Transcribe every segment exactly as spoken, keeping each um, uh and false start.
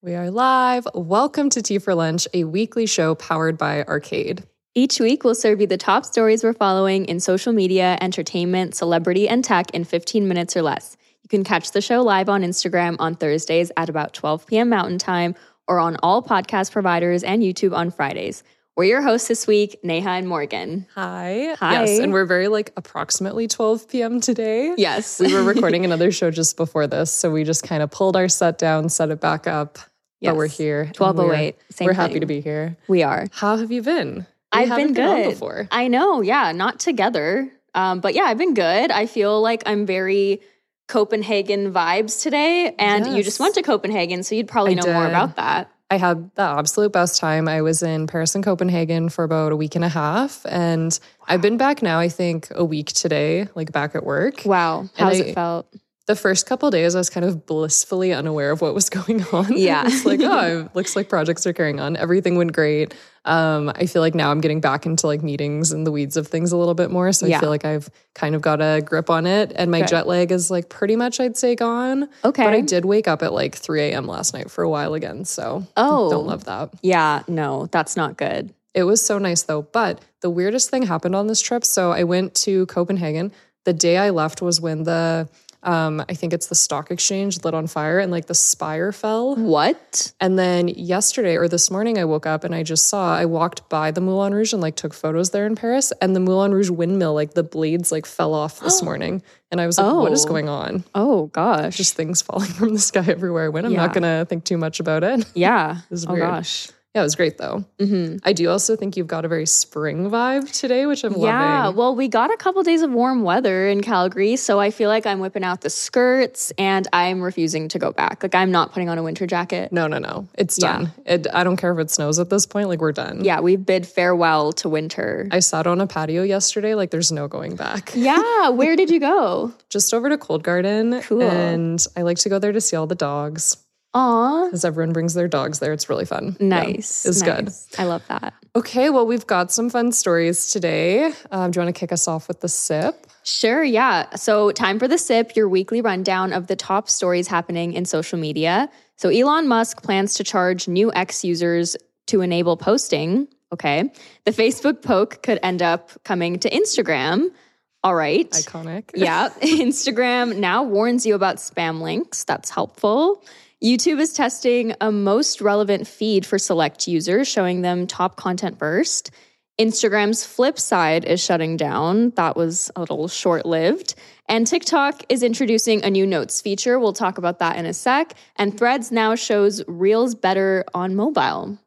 We are live. Welcome to Tea for Lunch, a weekly show powered by Arcade. Each week, we'll serve you the top stories we're following in social media, entertainment, celebrity, and tech in fifteen minutes or less. You can catch the show live on Instagram on Thursdays at about twelve p.m. Mountain Time or on all podcast providers and YouTube on Fridays. We're your hosts this week, Neha and Morgan. Hi. Hi. Yes, and we're very like approximately twelve p.m. today. Yes. We were recording another show just before this, so we just kind of pulled our set down, set it back up. Yes. But we're here. twelve oh eight. We're, Same we're thing. happy to be here. We are. How have you been? We I've haven't been good. on before. I know. Yeah. Not together. Um, but yeah, I've been good. I feel like I'm very Copenhagen vibes today. And Yes. you just went to Copenhagen, so you'd probably I know more did. about that. I had the absolute best time. I was in Paris and Copenhagen for about a week and a half. And I've been back now, I think, a week today, like back at work. Wow. How's I- it felt? The first couple of days, I was kind of blissfully unaware of what was going on. Yeah. It's like, oh, it looks like projects are carrying on. Everything went great. Um, I feel like now I'm getting back into like meetings and the weeds of things a little bit more. So Yeah. I feel like I've kind of got a grip on it. And my Good. jet lag is like pretty much, I'd say, gone. Okay. But I did wake up at like three a.m. last night for a while again. So Oh. don't love that. Yeah, no, that's not good. It was so nice though. But the weirdest thing happened on this trip. So I went to Copenhagen. The day I left was when the, um, I think it's the stock exchange lit on fire and like the spire fell. What? And then yesterday or this morning I woke up and I just saw, I walked by the Moulin Rouge and like took photos there in Paris, and the Moulin Rouge windmill, like the blades like fell off this morning. And I was like, what is Oh. going on? Oh, gosh. Just things falling from the sky everywhere I went. I'm Yeah. not going to think too much about it. yeah. was Oh, weird. gosh. Yeah, it was great though. Mm-hmm. I do also think you've got a very spring vibe today, which I'm Yeah, loving. well, we got a couple days of warm weather in Calgary, so I feel like I'm whipping out the skirts and I'm refusing to go back. Like, I'm not putting on a winter jacket. No, no, no. It's Yeah. done. It, I don't care if it snows at this point. Like, we're done. Yeah, we bid farewell to winter. I sat on a patio yesterday. Like, there's no going back. Yeah, where did you go? Just over to Cold Garden. Cool. And I like to go there to see all the dogs Aw, because everyone brings their dogs there. It's really fun. nice. Yeah, it's good. nice. I love that. Okay, well, we've got some fun stories today. Um, do you want to kick us off with the sip? Sure, yeah. So, time for the sip, your weekly rundown of the top stories happening in social media. So, Elon Musk plans to charge new X users to enable posting. Okay. The Facebook poke could end up coming to Instagram. All right. Iconic. Yeah. Instagram now warns you about spam links. That's helpful. YouTube is testing a most relevant feed for select users, showing them top content first. Instagram's flip side is shutting down. That was a little short-lived. And TikTok is introducing a new notes feature. We'll talk about that in a sec. And Threads now shows Reels better on mobile.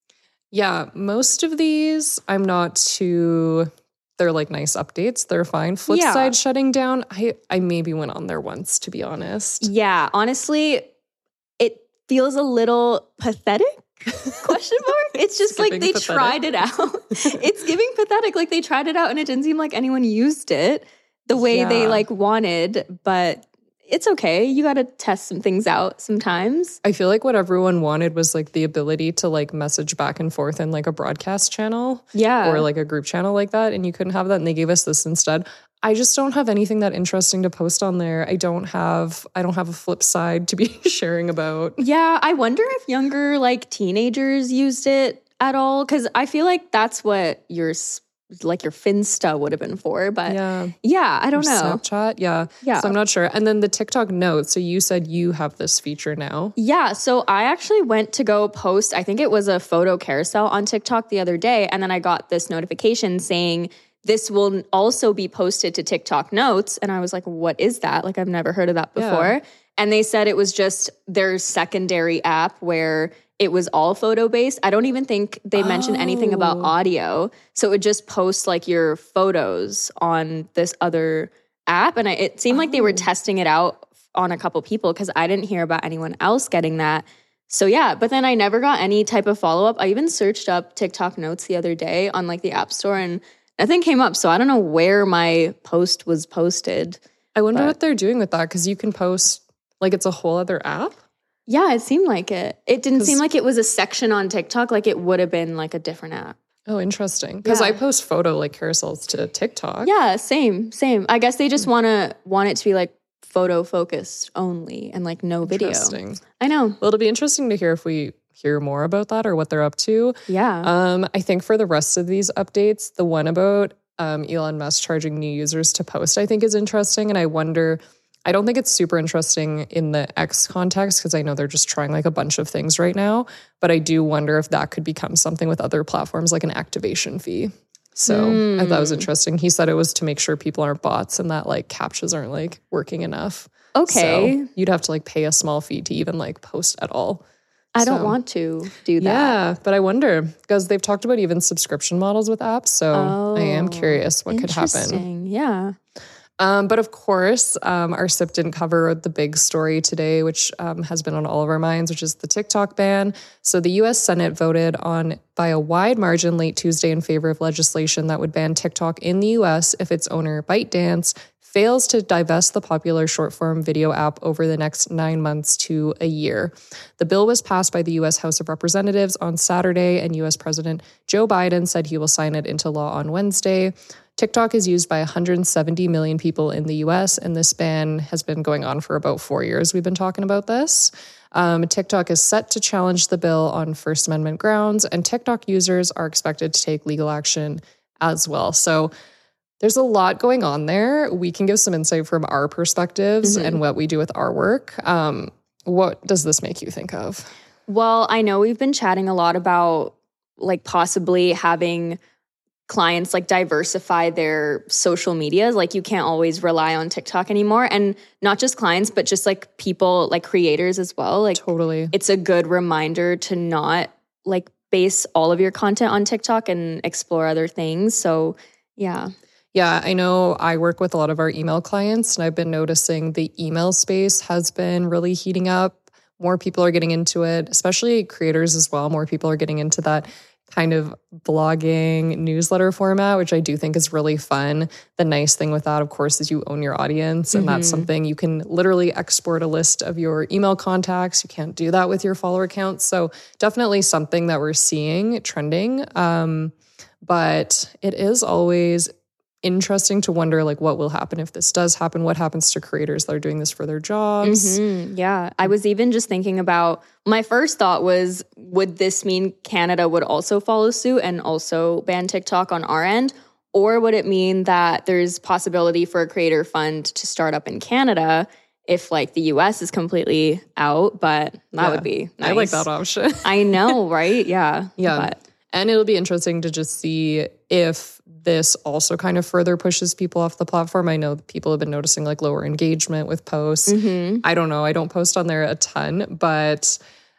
Yeah, most of these, I'm not too... They're like nice updates. They're fine. Flip Yeah. side shutting down. I, I maybe went on there once, to be honest. Yeah, honestly, it feels a little pathetic. Question mark. It's just like Giving they pathetic. tried it out. It's giving pathetic. Like they tried it out and it didn't seem like anyone used it the way they Yeah. like wanted, but it's okay. You got to test some things out sometimes. I feel like what everyone wanted was like the ability to like message back and forth in like a broadcast channel Yeah. or like a group channel like that. And you couldn't have that. And they gave us this instead. I just don't have anything that interesting to post on there. I don't have, I don't have a flip side to be sharing about. Yeah, I wonder if younger like teenagers used it at all, cuz I feel like that's what your s- like your Finsta would have been for, but yeah, Yeah. I don't Or know. Snapchat. Yeah. Yeah. So I'm not sure. And then the TikTok notes. So you said you have this feature now. Yeah, so I actually went to go post, I think it was a photo carousel on TikTok the other day, and then I got this notification saying this will also be posted to TikTok Notes, and I was like, what is that? Like, I've never heard of that before. Yeah. And they said it was just their secondary app where it was all photo-based. I don't even think they mentioned anything about Oh. audio, so it would just post like your photos on this other app, and I, it seemed like they were Oh. testing it out on a couple people because I didn't hear about anyone else getting that. So yeah, but then I never got any type of follow-up. I even searched up TikTok Notes the other day on like the App Store and nothing came up. So I don't know where my post was posted. I wonder But- what they're doing with that because you can post like it's a whole other app. Yeah, it seemed like it. It didn't 'Cause- seem like it was a section on TikTok. Like it would have been like a different app. Oh, interesting. Because Yeah. I post photo like carousels to TikTok. Yeah, same, same. I guess they just want to want it to be like photo focused only and like no video. Interesting. I know. Well, it'll be interesting to hear if we hear more about that or what they're up to. Yeah. Um, I think for the rest of these updates, the one about um, Elon Musk charging new users to post, I think is interesting. And I wonder, I don't think it's super interesting in the X context because I know they're just trying like a bunch of things right now. But I do wonder if that could become something with other platforms like an activation fee. So mm. I thought that was interesting. He said it was to make sure people aren't bots and that like captchas aren't like working enough. Okay. So you'd have to like pay a small fee to even like post at all. I so, don't want to do that. Yeah, but I wonder because they've talked about even subscription models with apps. So oh, I am curious what could happen. Yeah. Um, but of course, um, our S I P didn't cover the big story today, which um, has been on all of our minds, which is the TikTok ban. So the U S Senate voted on by a wide margin late Tuesday in favor of legislation that would ban TikTok in the U S if its owner, ByteDance, fails to divest the popular short-form video app over the next nine months to a year. The bill was passed by the U S House of Representatives on Saturday, and U S President Joe Biden said he will sign it into law on Wednesday. TikTok is used by one hundred seventy million people in the U S, and this ban has been going on for about four years. We've been talking about this. Um, TikTok is set to challenge the bill on First Amendment grounds, and TikTok users are expected to take legal action as well. So there's a lot going on there. We can give some insight from our perspectives mm-hmm. and what we do with our work. Um, what does this make you think of? Well, I know we've been chatting a lot about like possibly having clients like diversify their social medias. Like you can't always rely on TikTok anymore. And not just clients, but just like people, like creators as well. Like totally. It's a good reminder to not like base all of your content on TikTok and explore other things. So yeah. Yeah, I know I work with a lot of our email clients, and I've been noticing the email space has been really heating up. More people are getting into it, especially creators as well. More people are getting into that kind of blogging newsletter format, which I do think is really fun. The nice thing with that, of course, is you own your audience, and mm-hmm. that's something you can literally export a list of your email contacts. You can't do that with your follower account. So definitely something that we're seeing trending. Um, but it is always interesting to wonder like what will happen if this does happen. What happens to creators that are doing this for their jobs? Mm-hmm. Yeah. I was even just thinking about, my first thought was, would this mean Canada would also follow suit and also ban TikTok on our end? Or would it mean that there's possibility for a creator fund to start up in Canada if like the U S is completely out? But that yeah. would be nice. I like that option. I know, right? Yeah. Yeah. But. And it'll be interesting to just see if this also kind of further pushes people off the platform. I know that people have been noticing like lower engagement with posts. Mm-hmm. I don't know. I don't post on there a ton, but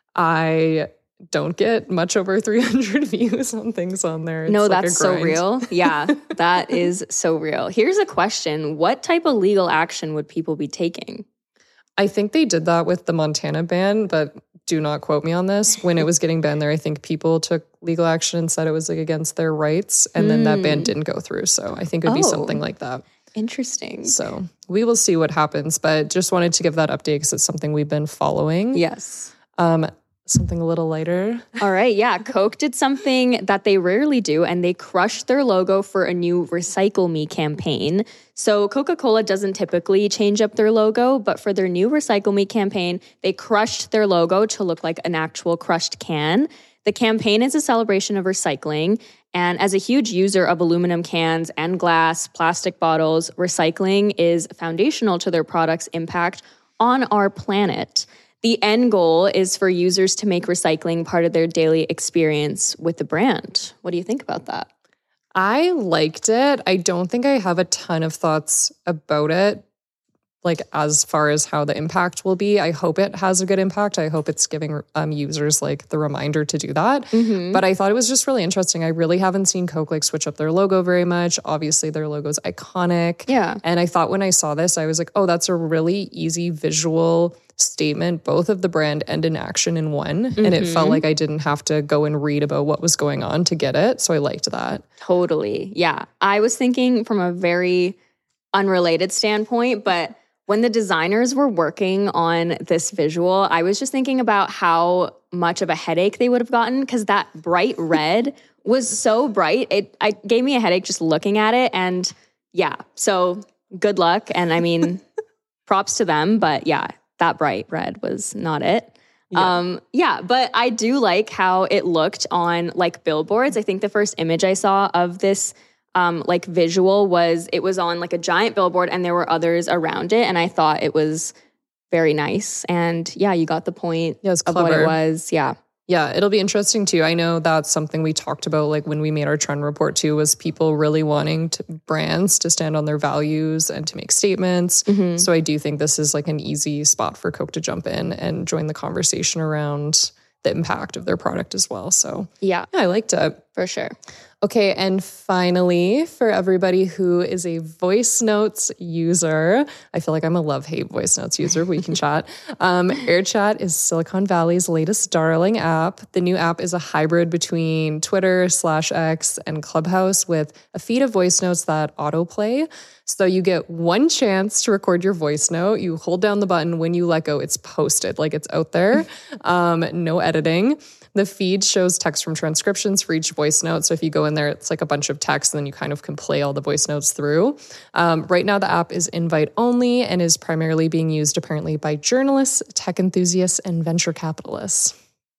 I don't get much over three hundred views on things on there. It's no, like that's so real. Yeah, that is so real. Here's a question. What type of legal action would people be taking? I think they did that with the Montana ban, but do not quote me on this. When it was getting banned there, I think people took legal action and said it was like against their rights. And mm. then that ban didn't go through. So I think it would oh, be something like that. Interesting. So we will see what happens. But just wanted to give that update because it's something we've been following. Yes. Um, something a little lighter. All right. Yeah. Coke did something that they rarely do, and they crushed their logo for a new Recycle Me campaign. So Coca-Cola doesn't typically change up their logo, but for their new Recycle Me campaign, they crushed their logo to look like an actual crushed can. The campaign is a celebration of recycling. And as a huge user of aluminum cans and glass, plastic bottles, recycling is foundational to their product's impact on our planet. The end goal is for users to make recycling part of their daily experience with the brand. What do you think about that? I liked it. I don't think I have a ton of thoughts about it, like as far as how the impact will be. I hope it has a good impact. I hope it's giving um, users like the reminder to do that. Mm-hmm. But I thought it was just really interesting. I really haven't seen Coke like switch up their logo very much. Obviously, their logo's iconic. Yeah. And I thought when I saw this, I was like, oh, that's a really easy visual statement, both of the brand and in action in one. Mm-hmm. And it felt like I didn't have to go and read about what was going on to get it. So I liked that. Totally. Yeah. I was thinking from a very unrelated standpoint, but when the designers were working on this visual, I was just thinking about how much of a headache they would have gotten because that bright red was so bright. It I gave me a headache just looking at it. And yeah, so good luck. And I mean, props to them. But yeah, that bright red was not it. Yeah. Um, yeah, but I do like how it looked on like billboards. I think the first image I saw of this um, like visual was it was on like a giant billboard and there were others around it. And I thought it was very nice. And yeah, you got the point yeah, it's of clever. what it was. Yeah. Yeah, it'll be interesting too. I know that's something we talked about like when we made our trend report too, was people really wanting to, brands to stand on their values and to make statements. Mm-hmm. So I do think this is like an easy spot for Coke to jump in and join the conversation around the impact of their product as well. So yeah, yeah I liked it. For sure. Okay, and finally, for everybody who is a voice notes user, I feel like I'm a love-hate voice notes user. We can chat. Um, AirChat is Silicon Valley's latest darling app. The new app is a hybrid between Twitter slash X and Clubhouse with a feed of voice notes that autoplay. So you get one chance to record your voice note. You hold down the button. When you let go, it's posted, like it's out there. Um, no editing. The feed shows text from transcriptions for each voice note. So if you go in there, it's like a bunch of text, and then you kind of can play all the voice notes through. Um, right now, the app is invite only and is primarily being used apparently by journalists, tech enthusiasts, and venture capitalists.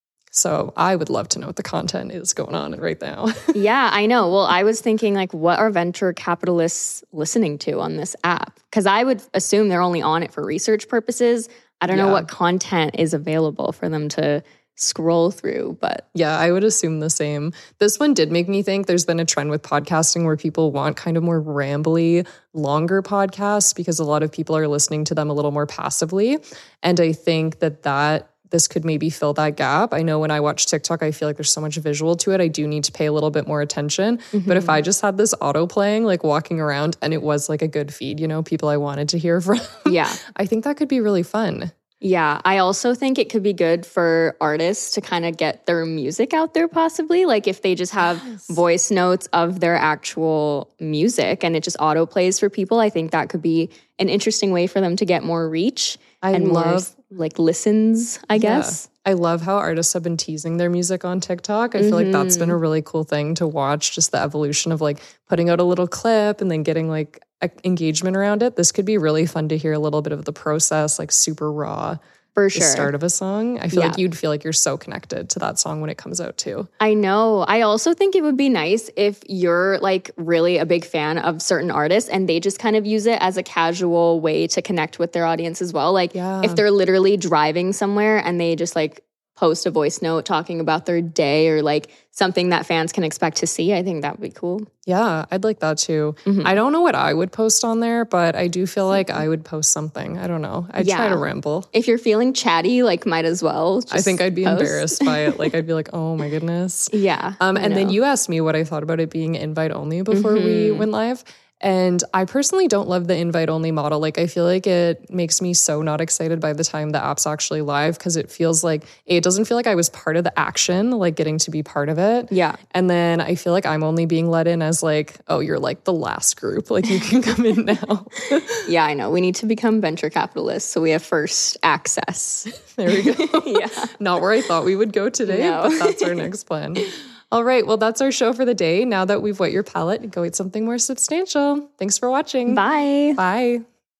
So I would love to know what the content is going on right now. Yeah, I know. Well, I was thinking like, what are venture capitalists listening to on this app? Because I would assume they're only on it for research purposes. I don't yeah. know what content is available for them to scroll through, but yeah, I would assume the same. This one did make me think there's been a trend with podcasting where people want kind of more rambly, longer podcasts because a lot of people are listening to them a little more passively. And I think that that this could maybe fill that gap. I know when I watch TikTok, I feel like there's so much visual to it. I do need to pay a little bit more attention. Mm-hmm. But if I just had this auto playing, like walking around, and it was like a good feed, you know, people I wanted to hear from, yeah, I think that could be really fun. Yeah, I also think it could be good for artists to kind of get their music out there possibly. Like if they just have yes. voice notes of their actual music and it just auto plays for people, I think that could be an interesting way for them to get more reach I and love, more like listens, I guess. Yeah. I love how artists have been teasing their music on TikTok. I feel mm-hmm. like that's been a really cool thing to watch, just the evolution of like putting out a little clip and then getting like engagement around it. This could be really fun to hear a little bit of the process, like super raw. For sure. The start of a song. I feel yeah. like you'd feel like you're so connected to that song when it comes out too. I know. I also think it would be nice if you're like really a big fan of certain artists and they just kind of use it as a casual way to connect with their audience as well. Like yeah. if they're literally driving somewhere and they just like post a voice note talking about their day or like something that fans can expect to see, I think that would be cool. Yeah, I'd like that too. Mm-hmm. I don't know what I would post on there, but I do feel like I would post something. I don't know. I'd yeah. try to ramble. If you're feeling chatty, like might as well just I think I'd be post. embarrassed by it. Like I'd be like, oh my goodness. Yeah. Um, and then you asked me what I thought about it being invite only before mm-hmm. we went live. And I personally don't love the invite-only model. Like, I feel like it makes me so not excited by the time the app's actually live because it feels like, it doesn't feel like I was part of the action, like getting to be part of it. Yeah. And then I feel like I'm only being let in as like, oh, you're like the last group. Like, you can come in now. Yeah, I know. We need to become venture capitalists so we have first access. There we go. Yeah. Not where I thought we would go today, no. but that's our next plan. All right, well, that's our show for the day. Now that we've wet your palate, go eat something more substantial. Thanks for watching. Bye. Bye.